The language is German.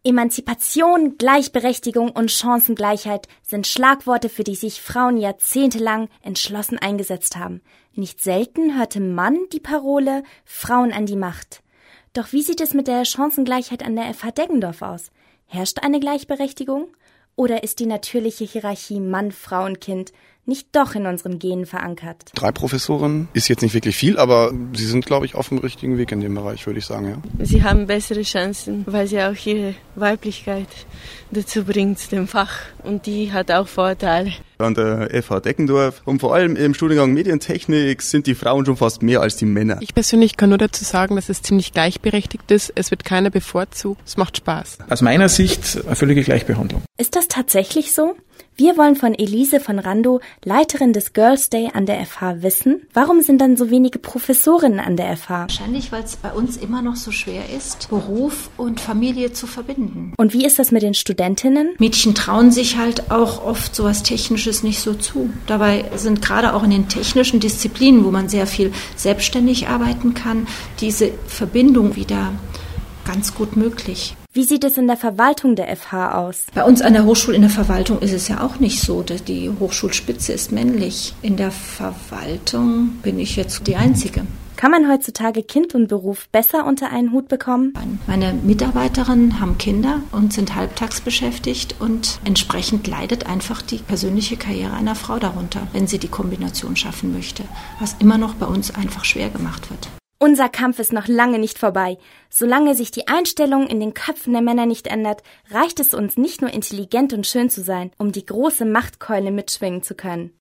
Emanzipation, Gleichberechtigung und Chancengleichheit sind Schlagworte, für die sich Frauen jahrzehntelang entschlossen eingesetzt haben. Nicht selten hörte man die Parole Frauen an die Macht. Doch wie sieht es mit der Chancengleichheit an der FH Deggendorf aus? Herrscht eine Gleichberechtigung? Oder ist die natürliche Hierarchie Mann, Frau und Kind nicht doch in unseren Genen verankert? 3 Professoren ist jetzt nicht wirklich viel, aber sie sind, glaube ich, auf dem richtigen Weg in dem Bereich, würde ich sagen, ja. Sie haben bessere Chancen, weil sie auch ihre Weiblichkeit dazu bringt, dem Fach. Und die hat auch Vorteile. An der FH Deggendorf und vor allem im Studiengang Medientechnik sind die Frauen schon fast mehr als die Männer. Ich persönlich kann nur dazu sagen, dass es ziemlich gleichberechtigt ist. Es wird keiner bevorzugt. Es macht Spaß. Aus meiner Sicht eine völlige Gleichbehandlung. Ist das tatsächlich so? Wir wollen von Elise von Randow, Leiterin des Girls Day an der FH, wissen, warum sind dann so wenige Professorinnen an der FH? Wahrscheinlich, weil es bei uns immer noch so schwer ist, Beruf und Familie zu verbinden. Und wie ist das mit den Studentinnen? Mädchen trauen sich halt auch oft sowas Technisches nicht so zu. Dabei sind gerade auch in den technischen Disziplinen, wo man sehr viel selbstständig arbeiten kann, diese Verbindung wieder ganz gut möglich. Wie sieht es in der Verwaltung der FH aus? Bei uns an der Hochschule in der Verwaltung ist es ja auch nicht so, dass die Hochschulspitze ist männlich. In der Verwaltung bin ich jetzt die Einzige. Kann man heutzutage Kind und Beruf besser unter einen Hut bekommen? Meine Mitarbeiterinnen haben Kinder und sind halbtags beschäftigt und entsprechend leidet einfach die persönliche Karriere einer Frau darunter, wenn sie die Kombination schaffen möchte, was immer noch bei uns einfach schwer gemacht wird. Unser Kampf ist noch lange nicht vorbei. Solange sich die Einstellung in den Köpfen der Männer nicht ändert, reicht es uns nicht nur intelligent und schön zu sein, um die große Machtkeule mitschwingen zu können.